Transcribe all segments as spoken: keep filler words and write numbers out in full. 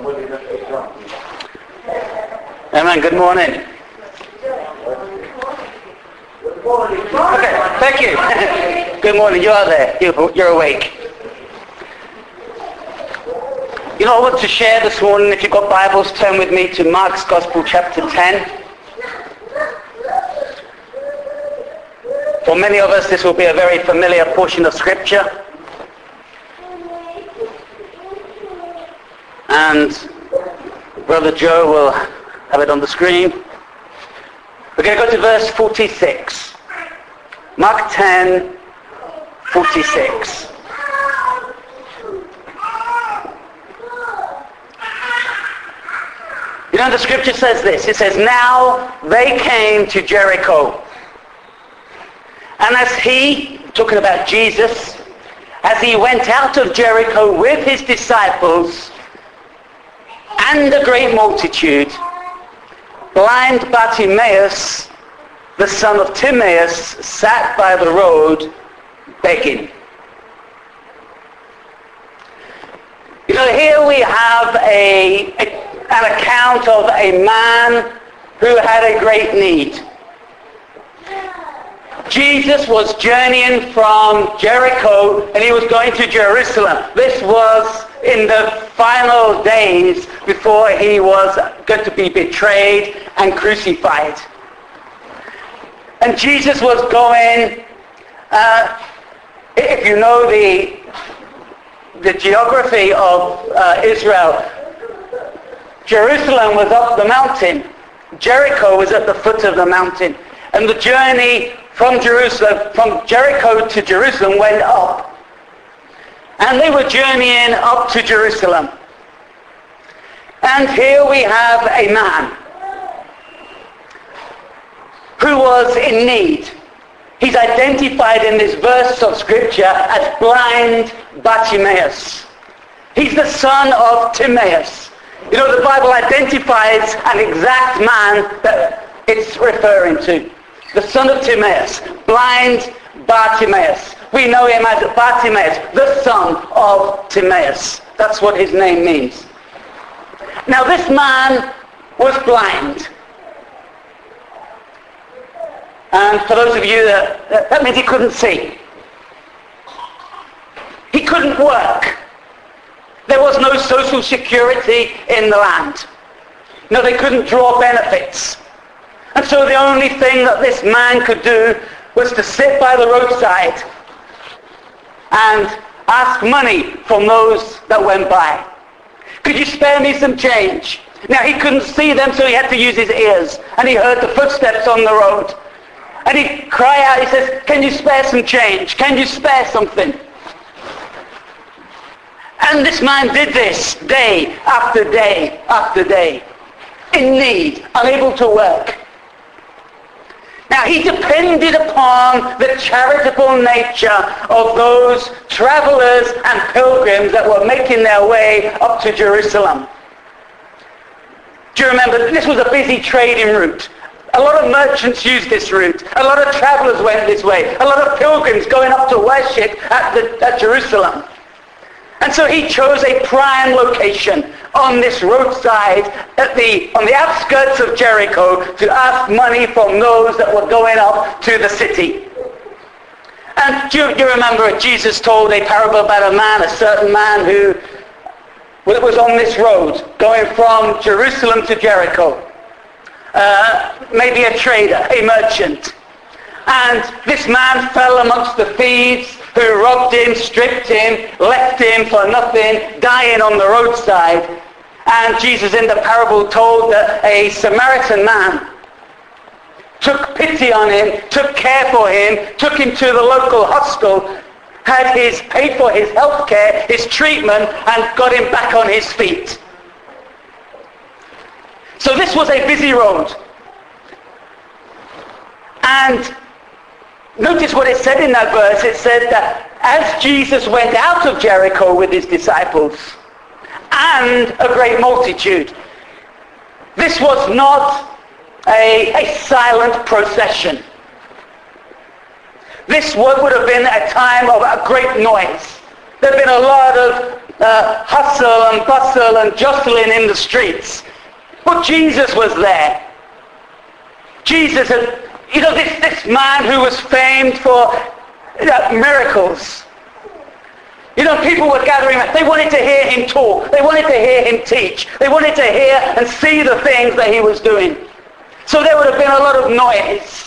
Amen. Good morning. Okay, thank you. Good morning. You are there. You're, you're awake. You know, I want to share this morning, if you've got Bibles, turn with me to Mark's Gospel, chapter ten. For many of us, this will be a very familiar portion of Scripture. And Brother Joe will have it on the screen. We're going to go to verse forty-six. Mark ten, forty-six. You know, the Scripture says this. It says, now they came to Jericho. And as he, talking about Jesus, as he went out of Jericho with his disciples and a great multitude, blind Bartimaeus, the son of Timaeus, sat by the road begging. You know, here we have a, a, an account of a man who had a great need. Jesus was journeying from Jericho and he was going to Jerusalem. This was in the final days before he was going to be betrayed and crucified. And Jesus was going, uh, if you know the, the geography of uh, Israel, Jerusalem was up the mountain. Jericho was at the foot of the mountain. And the journey from Jerusalem, from Jericho to Jerusalem went up. And they were journeying up to Jerusalem. And here we have a man who was in need. He's identified in this verse of Scripture as blind Bartimaeus. He's the son of Timaeus. You know, the Bible identifies an exact man that it's referring to. The son of Timaeus, blind Bartimaeus. We know him as Bartimaeus, the son of Timaeus. That's what his name means. Now this man was blind. And for those of you that, that means he couldn't see. He couldn't work. There was no social security in the land. No, they couldn't draw benefits. And so the only thing that this man could do was to sit by the roadside and ask money from those that went by. Could you spare me some change? Now he couldn't see them, so he had to use his ears. And he heard the footsteps on the road. And he'd cry out, he says, can you spare some change? Can you spare something? And this man did this day after day after day, in need, unable to work. Now he depended upon the charitable nature of those travelers and pilgrims that were making their way up to Jerusalem. Do you remember, this was a busy trading route. A lot of merchants used this route. A lot of travelers went this way. A lot of pilgrims going up to worship at, the, at Jerusalem. And so he chose a prime location on this roadside at the, on the outskirts of Jericho to ask money from those that were going up to the city. And do you, do you remember Jesus told a parable about a man, a certain man who was on this road going from Jerusalem to Jericho. Uh, maybe a trader, a merchant. And this man fell amongst the thieves who robbed him, stripped him, left him for nothing, dying on the roadside. And Jesus in the parable told that a Samaritan man took pity on him, took care for him, took him to the local hospital, had his paid for his health care, his treatment, and got him back on his feet. So this was a busy road. And notice what it said in that verse. It said that as Jesus went out of Jericho with his disciples and a great multitude, this was not a, a silent procession. This would have been a time of a great noise. There had been a lot of uh, hustle and bustle and jostling in the streets. But Jesus was there. Jesus had, you know, this, this man who was famed for you know, miracles. You know, people were gathering, they wanted to hear him talk. They wanted to hear him teach. They wanted to hear and see the things that he was doing. So there would have been a lot of noise.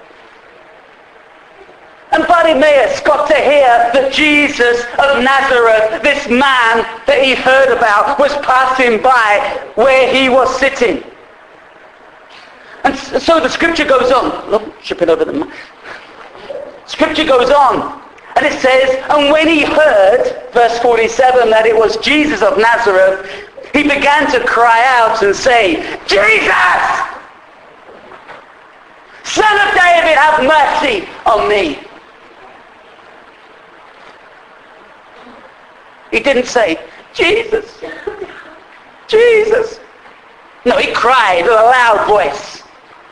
And Bartimaeus got to hear that Jesus of Nazareth, this man that he heard about, was passing by where he was sitting. And so the scripture goes on. Look, shipping over the... Scripture goes on. And it says, and when he heard, verse forty-seven, that it was Jesus of Nazareth, he began to cry out and say, Jesus! Son of David, have mercy on me. He didn't say, Jesus, Jesus. No, he cried with a loud voice.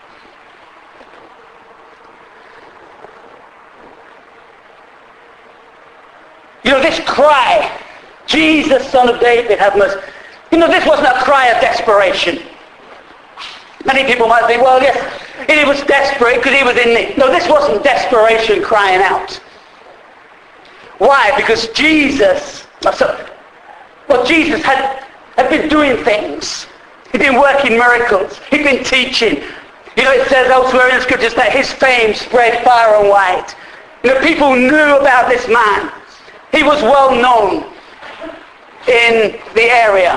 You know, this cry, Jesus, Son of David, have mercy. You know, this wasn't a cry of desperation. Many people might think, well, yes, he was desperate because he was in need. No, this wasn't desperation crying out. Why? Because Jesus, well, Jesus had, had been doing things. He'd been working miracles. He'd been teaching. You know, it says elsewhere in the scriptures that his fame spread far and wide. You know, people knew about this man. He was well known in the area.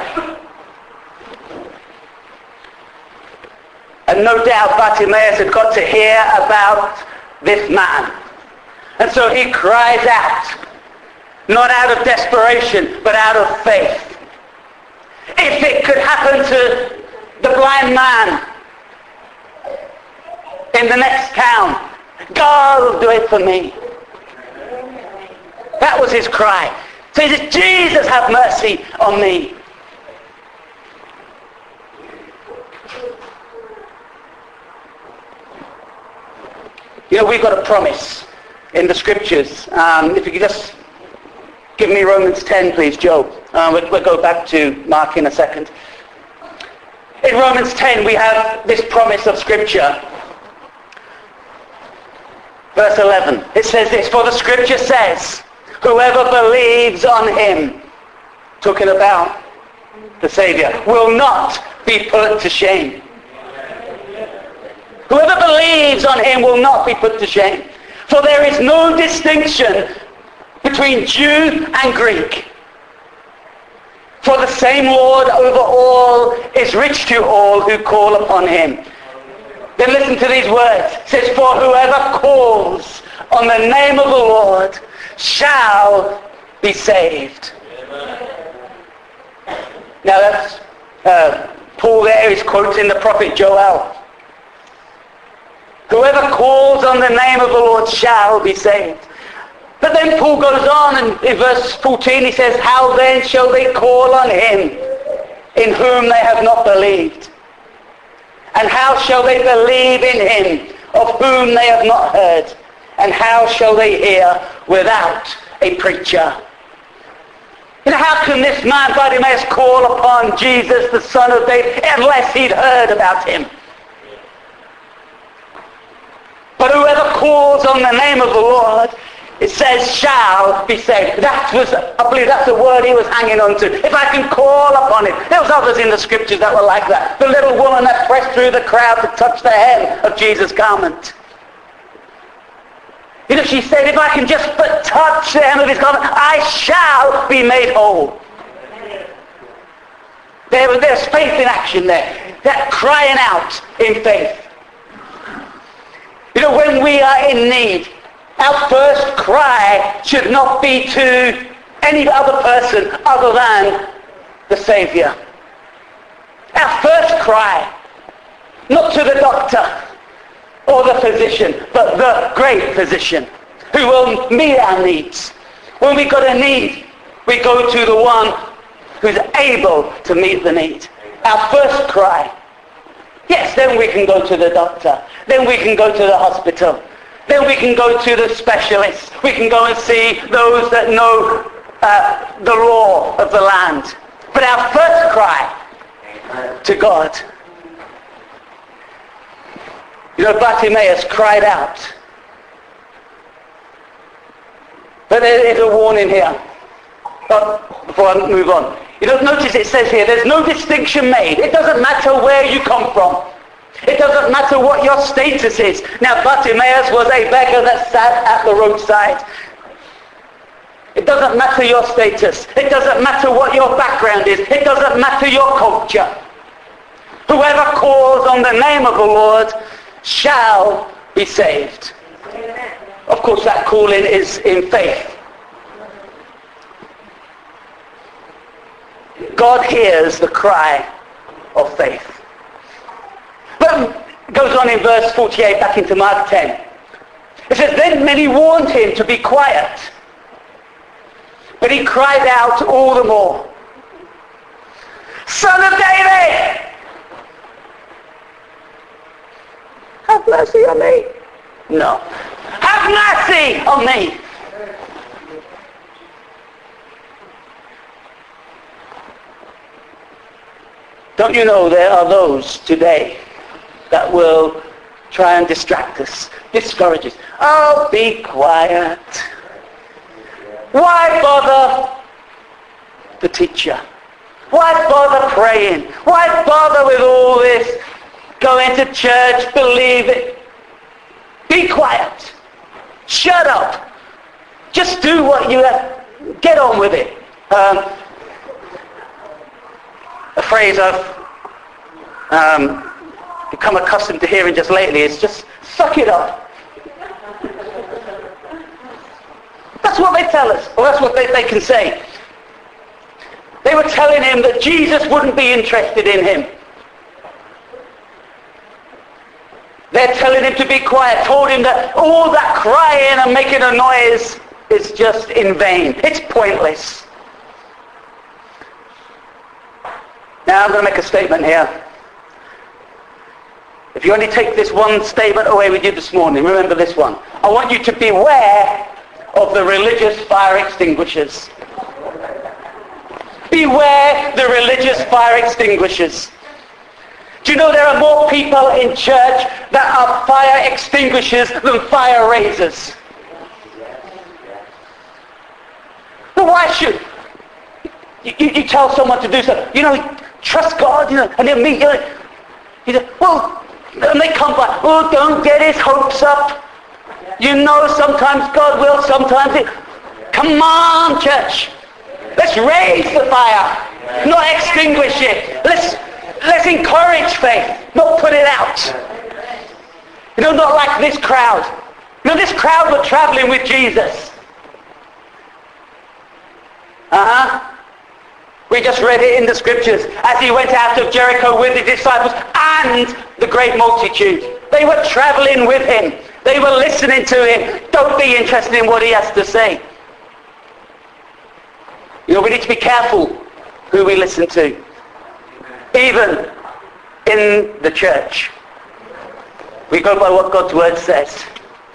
And no doubt Bartimaeus had got to hear about this man. And so he cries out, not out of desperation, but out of faith. If it could happen to the blind man in the next town, God will do it for me. That was his cry. So he said, Jesus, have mercy on me. You know, we've got a promise in the scriptures. Um, if you could just give me Romans ten, please, Joe. Um, we'll, we'll go back to Mark in a second. In Romans ten, we have this promise of scripture. Verse eleven, it says this, for the scripture says, whoever believes on him, talking about the Savior, will not be put to shame. Whoever believes on him will not be put to shame. For there is no distinction between Jew and Greek. For the same Lord over all is rich to all who call upon him. Then listen to these words. It says, for whoever calls on the name of the Lord shall be saved. Now that's uh, Paul there is quoting the prophet Joel. Whoever calls on the name of the Lord shall be saved. But then Paul goes on and in verse fourteen he says, how then shall they call on him in whom they have not believed? And how shall they believe in him of whom they have not heard? And how shall they hear without a preacher? You know, how can this man Bartimaeus call upon Jesus, the Son of David, unless he'd heard about him? But whoever calls on the name of the Lord, it says, shall be saved. That was, I believe that's the word he was hanging on to. If I can call upon it. There was others in the scriptures that were like that. The little woman that pressed through the crowd to touch the hem of Jesus' garment. You know, she said, if I can just but touch the hem of his garment, I shall be made whole. There, there's faith in action there. That crying out in faith. You know, when we are in need, our first cry should not be to any other person other than the Savior. Our first cry, not to the doctor or the physician, but the great physician who will meet our needs. When we've got a need, we go to the one who's able to meet the need. Our first cry. Yes, then we can go to the doctor. Then we can go to the hospital. Then we can go to the specialists. We can go and see those that know uh, the law of the land, but our first cry to God. You know, Bartimaeus cried out. But there is a warning here. But before I move on. You know, notice it says here, there's no distinction made. It doesn't matter where you come from. It doesn't matter what your status is. Now, Bartimaeus was a beggar that sat at the roadside. It doesn't matter your status. It doesn't matter what your background is. It doesn't matter your culture. Whoever calls on the name of the Lord shall be saved. Amen. Of course, that calling is in faith. God hears the cry of faith. But it goes on in verse forty-eight, back into Mark ten. It says, then many warned him to be quiet. But he cried out all the more, Son of David, have mercy on me. No. Have mercy on me. Don't you know there are those today that will try and distract us, discourage us. Oh, be quiet. Why bother the teacher? Why bother praying? Why bother with all this? Going to church, believe it. Be quiet. Shut up. Just do what you have. Get on with it. Um, a phrase I've um, become accustomed to hearing just lately is just suck it up. That's what they tell us, or that's what they, they can say. They were telling him that Jesus wouldn't be interested in him. They're telling him to be quiet, told him that all that crying and making a noise is just in vain. It's pointless. Now I'm going to make a statement here. If you only take this one statement away with you this morning, remember this one. I want you to beware of the religious fire extinguishers. Beware the religious fire extinguishers. Do you know there are more people in church that are fire extinguishers than fire raisers? But why should you, you, you tell someone to do something? You know, trust God, you know, and they'll meet you. You know, well, and they come back. Oh, don't get his hopes up. You know, sometimes God will, sometimes it. Come on, church. Let's raise the fire, not extinguish it. Let's let's encourage faith, not put it out. You know, not like this crowd. You know, this crowd were traveling with Jesus. Uh-huh. We just read it in the scriptures as he went out of Jericho with the disciples and the great multitude. They were traveling with him. They were listening to him. Don't be interested in what he has to say. You know, we need to be careful who we listen to. Even in the church. We go by what God's word says.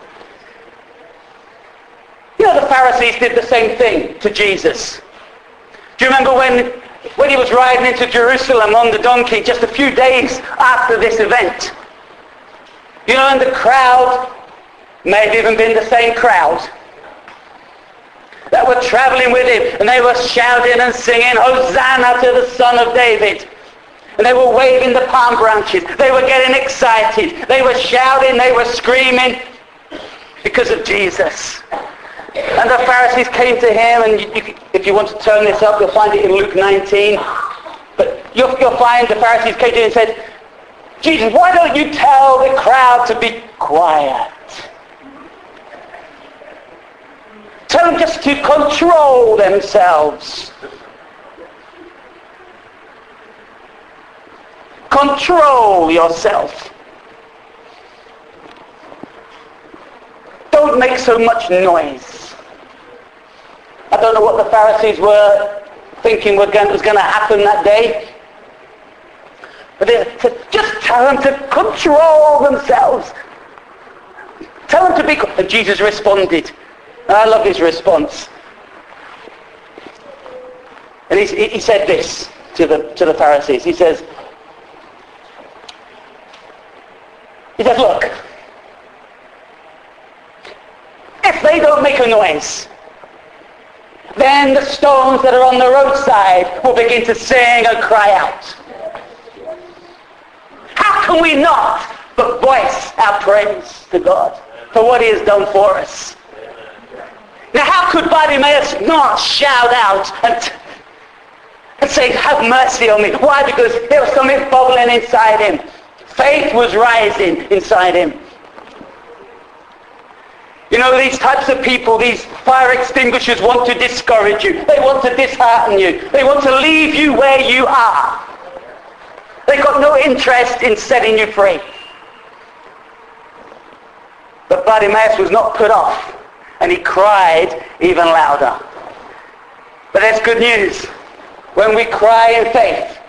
You know, the Pharisees did the same thing to Jesus. Do you remember when, when he was riding into Jerusalem on the donkey just a few days after this event? You know, and the crowd may have even been the same crowd that were traveling with him, and they were shouting and singing, Hosanna to the Son of David. And they were waving the palm branches. They were getting excited. They were shouting, they were screaming because of Jesus. And the Pharisees came to him, and you, you, if you want to turn this up, you'll find it in Luke nineteen. But you'll, you'll find the Pharisees came to him and said, Jesus, why don't you tell the crowd to be quiet? Tell them just to control themselves. Control yourself. Don't make so much noise. I don't know what the Pharisees were thinking was going to happen that day. But they said, just tell them to control themselves. Tell them to be... And Jesus responded. And I love his response. And he, he said this to the, to the Pharisees. He says, he says, look, if they don't make a noise, then the stones that are on the roadside will begin to sing and cry out. How can we not but voice our praise to God for what he has done for us? Now how could Bartimaeus not shout out and, and say, have mercy on me? Why? Because there was something bubbling inside him. Faith was rising inside him. You know, these types of people, these fire extinguishers want to discourage you. They want to dishearten you. They want to leave you where you are. They've got no interest in setting you free. But Bartimaeus was not put off, and he cried even louder. But that's good news. When we cry in faith.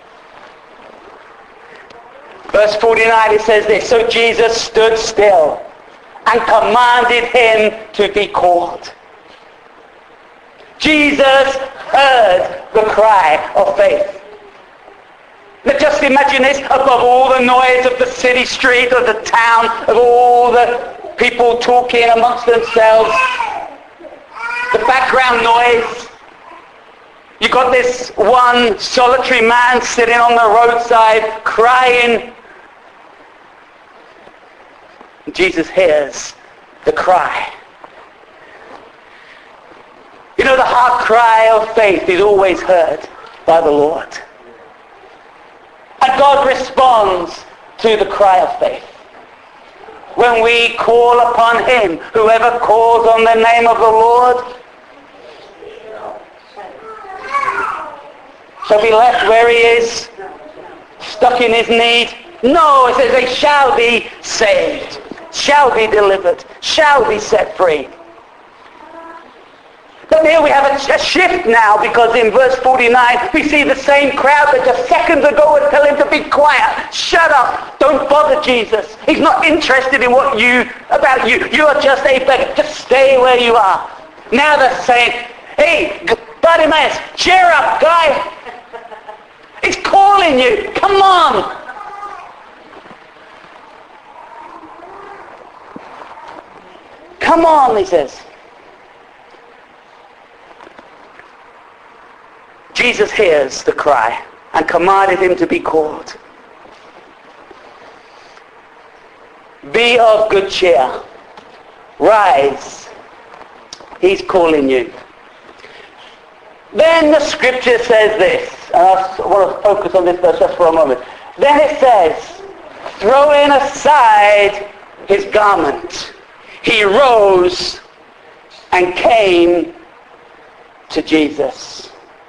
Verse forty-nine, it says this, so Jesus stood still and commanded him to be called. Jesus heard the cry of faith. Now just imagine this, above all the noise of the city street, of the town, of all the people talking amongst themselves, the background noise, you got this one solitary man sitting on the roadside crying. Jesus hears the cry. You know, the heart cry of faith is always heard by the Lord. And God responds to the cry of faith. When we call upon him, whoever calls on the name of the Lord shall be left where he is, stuck in his need. No, it says they shall be saved, shall be delivered, shall be set free. But here we have a, a shift now, because in verse forty-nine we see the same crowd that just seconds ago would tell him to be quiet, shut up, don't bother Jesus. He's not interested in what you, about you. You are just a beggar. Just stay where you are. Now they're saying, hey, Bartimaeus, cheer up, guy. He's calling you. Come on. Come on, he says. Jesus hears the cry and commanded him to be called. Be of good cheer. Rise. He's calling you. Then the scripture says this, and I want to focus on this verse just for a moment. Then it says, throwing aside his garment, he rose and came to Jesus.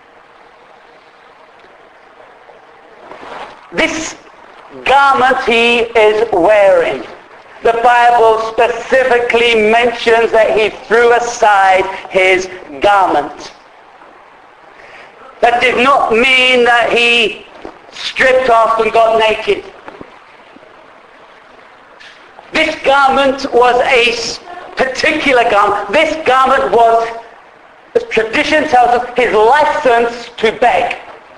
This garment he is wearing, the Bible specifically mentions that he threw aside his garment. That did not mean that he stripped off and got naked. This garment was a particular garment. This garment was, as tradition tells us, his license to beg.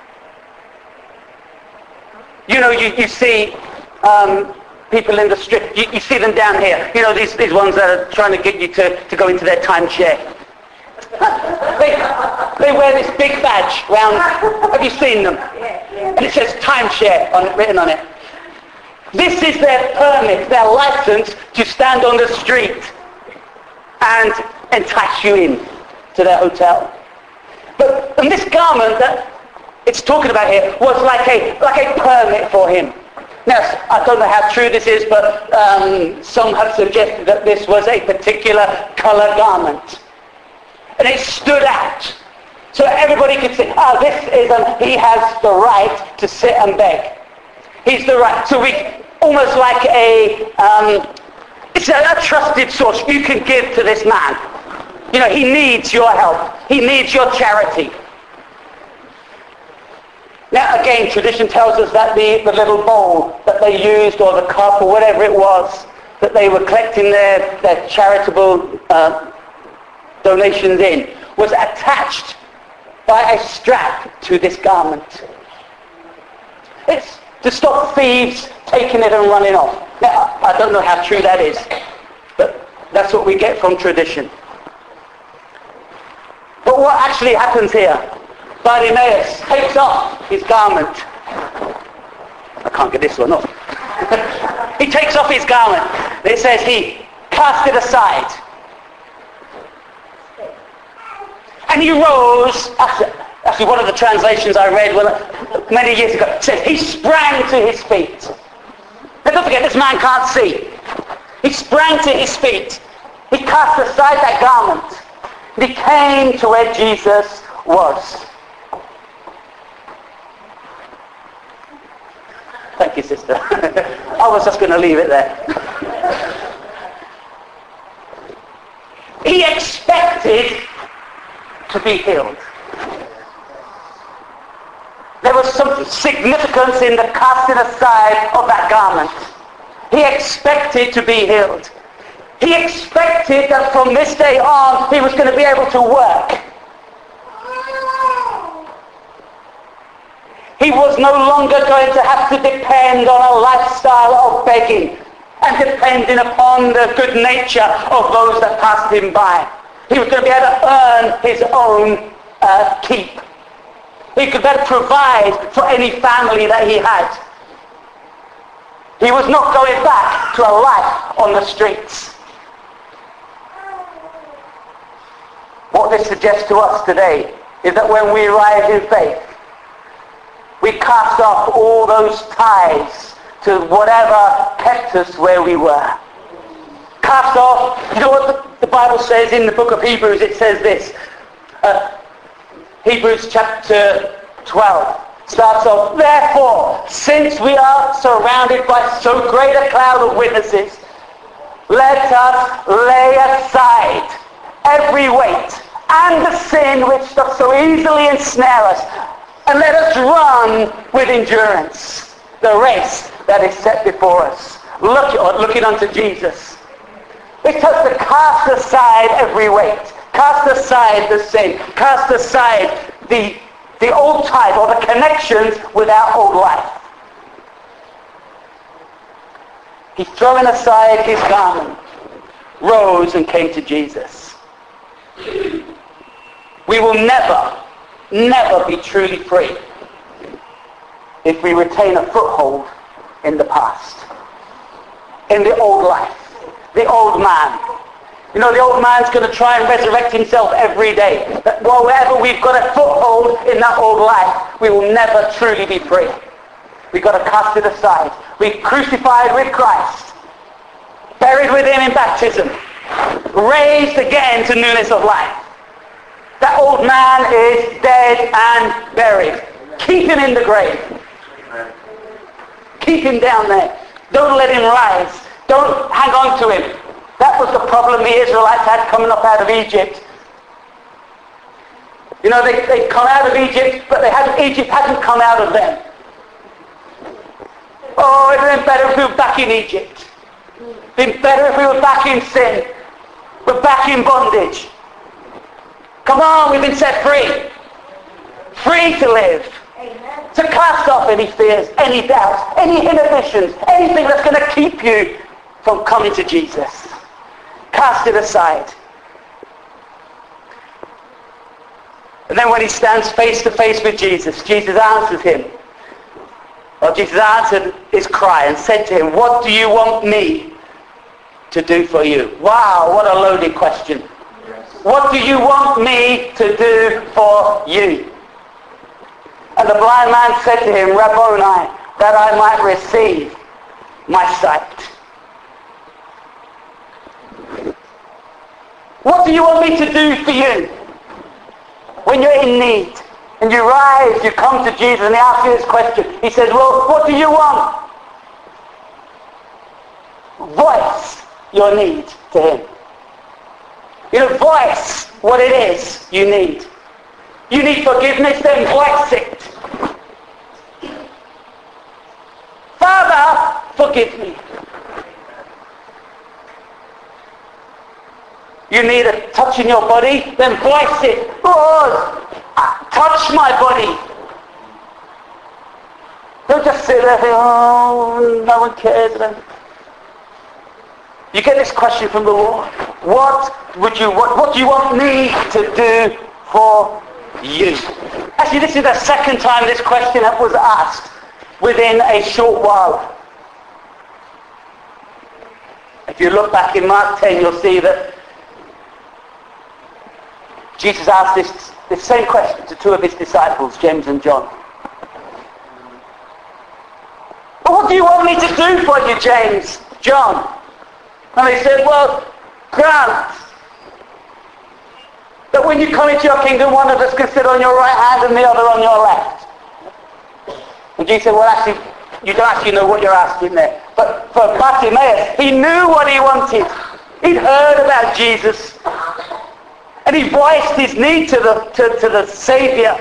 You know, you, you see um, people in the strip, you, you see them down here. You know, these, these ones that are trying to get you to, to go into their timeshare. they, they wear this big badge round. Have you seen them? And it says timeshare on it, written on it. This is their permit, their license to stand on the street and entice you in to their hotel. But and this garment that it's talking about here was like a like a permit for him. Now, I don't know how true this is, but um, some have suggested that this was a particular color garment. And it stood out. So everybody could see, oh, this is, a, he has the right to sit and beg. He's the right. So we, almost like a, um, it's a, a trusted source you can give to this man. You know, he needs your help. He needs your charity. Now again, tradition tells us that the, the little bowl that they used, or the cup, or whatever it was, that they were collecting their, their charitable uh, donations in, was attached by a strap to this garment. It's to stop thieves taking it and running off. Now, I don't know how true that is, but that's what we get from tradition. But what actually happens here? Bartimaeus takes off his garment. I can't get this one off. He takes off his garment. It says he cast it aside. And he rose. Actually, actually one of the translations I read when, many years ago said he sprang to his feet. Now don't forget, this man can't see. He sprang to his feet. He cast aside that garment. And he came to where Jesus was. Thank you, sister. I was just going to leave it there. He expected to be healed. There was some significance in the casting aside of that garment. He expected to be healed. He expected that from this day on he was going to be able to work. He was no longer going to have to depend on a lifestyle of begging and depending upon the good nature of those that passed him by. He was going to be able to earn his own uh, keep. He could better provide for any family that he had. He was not going back to a life on the streets. What this suggests to us today is that when we rise in faith, we cast off all those ties to whatever kept us where we were. Cast off, you know what the, the Bible says in the book of Hebrews? It says this. Uh, Hebrews chapter twelve starts off, therefore, since we are surrounded by so great a cloud of witnesses, let us lay aside every weight and the sin which doth so easily ensnare us, and let us run with endurance the race that is set before us, Look, looking unto Jesus. It says to cast aside every weight, cast aside the sin, cast aside the, the old ties or the connections with our old life. He throwing aside his garment, rose and came to Jesus. We will never, never be truly free if we retain a foothold in the past, in the old life, the old man. You know, the old man's going to try and resurrect himself every day. But wherever we've got a foothold in that old life, we will never truly be free. We've got to cast it aside. We're crucified with Christ, buried with him in baptism, raised again to newness of life. That old man is dead and buried. Keep him in the grave. Keep him down there. Don't let him rise. Don't hang on to him. That was the problem the Israelites had coming up out of Egypt. You know, they, they'd come out of Egypt, but they hadn't, Egypt hadn't come out of them. Oh, it would have been better if we were back in Egypt. It would have been better if we were back in sin. We're back in bondage. Come on, we've been set free. Free to live. Amen. To cast off any fears, any doubts, any inhibitions, anything that's going to keep you from coming to Jesus. Cast it aside. And then when he stands face to face with Jesus, Jesus answers him. Well, Jesus answered his cry and said to him, what do you want me to do for you? Wow, what a loaded question. What do you want me to do for you? And the blind man said to him, Rabboni, that I might receive my sight. What do you want me to do for you? When you're in need and you rise, you come to Jesus and he asks you this question. He says, well, what do you want? Voice your need to him. You know, voice what it is you need. You need forgiveness, then voice it. Father, forgive me. You need a touch in your body, then voice it. Lord, Touch my body. Don't just sit there and think, oh, no one cares. You get this question from the Lord. What would you what, what do you want me to do for you? Actually, this is the second time this question was asked within a short while. If you look back in Mark ten, you'll see that Jesus asked this, this same question to two of his disciples, James and John. But what do you want me to do for you, James, John? And they said, well, grant that when you come into your kingdom, one of us can sit on your right hand and the other on your left. And Jesus said, well, actually, you don't actually know what you're asking there. But for Bartimaeus, he knew what he wanted. He'd heard about Jesus. And he voiced his need to the, to, to the Saviour.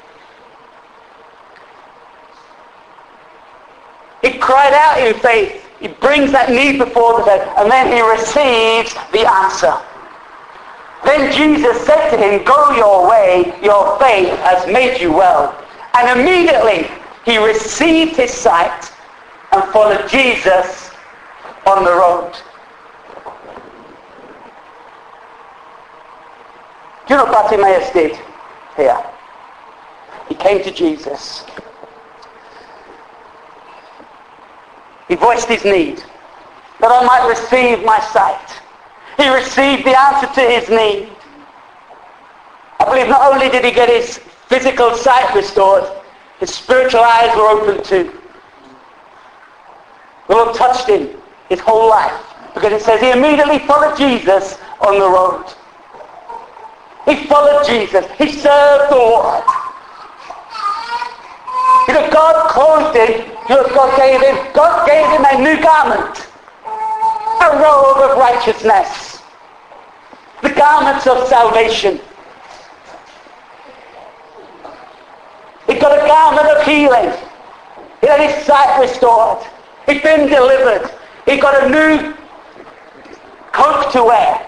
He cried out in faith. He brings that need before the Lord, and then he receives the answer. Then Jesus said to him, go your way, your faith has made you well. And immediately he received his sight and followed Jesus on the road. Do you know what Bartimaeus did here? He came to Jesus. He voiced his need, that I might receive my sight. He received the answer to his need. I believe not only did he get his physical sight restored, his spiritual eyes were opened too. The Lord touched him his whole life, because it says he immediately followed Jesus on the road. He followed Jesus. He served the Lord. You know, God clothed him. You know, God gave him. God gave him a new garment, a robe of righteousness, the garments of salvation. He got a garment of healing. He had his sight restored. He'd been delivered. He got a new coat to wear.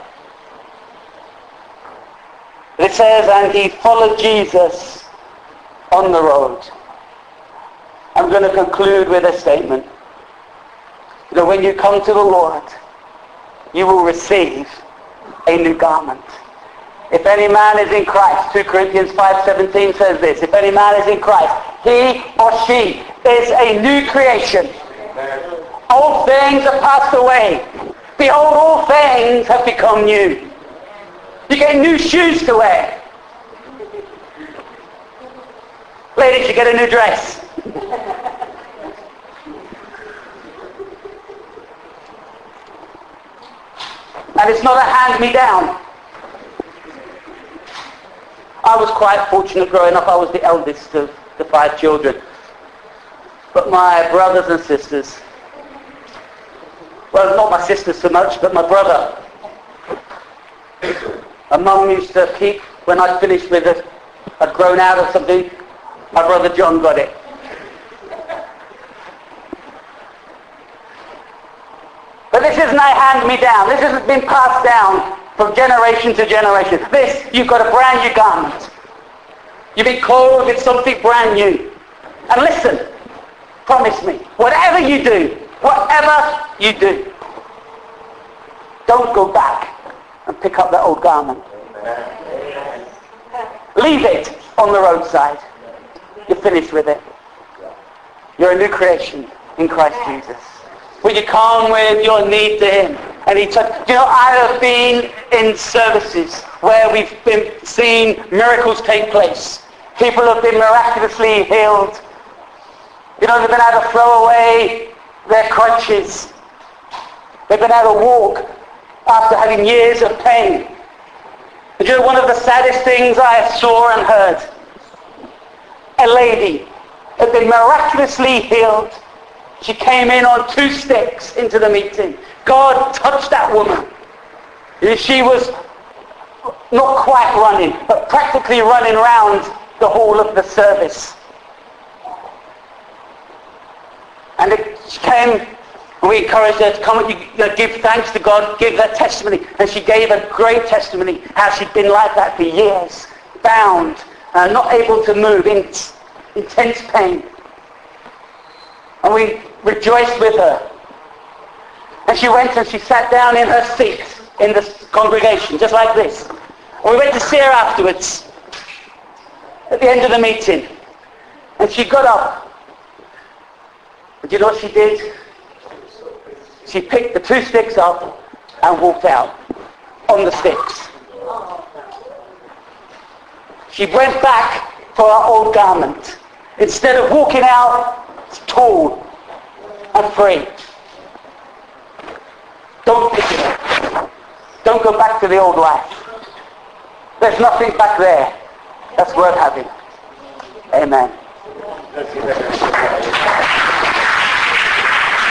It says, and he followed Jesus on the road. I'm going to conclude with a statement. You know, when you come to the Lord, you will receive a new garment. If any man is in Christ, two Corinthians five seventeen says this, if any man is in Christ, he or she is a new creation. Amen. Old things are passed away. Behold, all things have become new. You get new shoes to wear. Ladies, you get a new dress. And it's not a hand-me-down. I was quite fortunate growing up. I was the eldest of the five children. But my brothers and sisters, well, not my sisters so much, but my brother. And Mum used to keep, when I'd finished with it, I'd grown out of something, my brother John got it. But this isn't a hand-me-down. This hasn't been passed down from generation to generation. This, you've got a brand new garment. You've been clothed with something brand new. And listen, promise me, whatever you do, whatever you do, don't go back and pick up that old garment. Leave it on the roadside. You're finished with it. You're a new creation in Christ Jesus. Will you come with your need to him? And he took, you know, I have been in services where we've been seeing miracles take place. People have been miraculously healed. You know, they've been able to throw away their crutches. They've been able to walk after having years of pain. And you know, one of the saddest things I saw and heard, a lady had been miraculously healed. She came in on two sticks into the meeting. God touched that woman. She was not quite running, but practically running around the whole of the service. And it, she came, and we encouraged her to come and you know, give thanks to God, give that testimony. And she gave a great testimony, how she'd been like that for years, bound and not able to move in intense pain. And we rejoiced with her. And she went and she sat down in her seat in the congregation, just like this. And we went to see her afterwards, at the end of the meeting. And she got up. And do you know what she did? She picked the two sticks up and walked out on the sticks. She went back for her old garment. Instead of walking out tall and free. Don't pick it up. Don't go back to the old life. There's nothing back there that's worth having. Amen.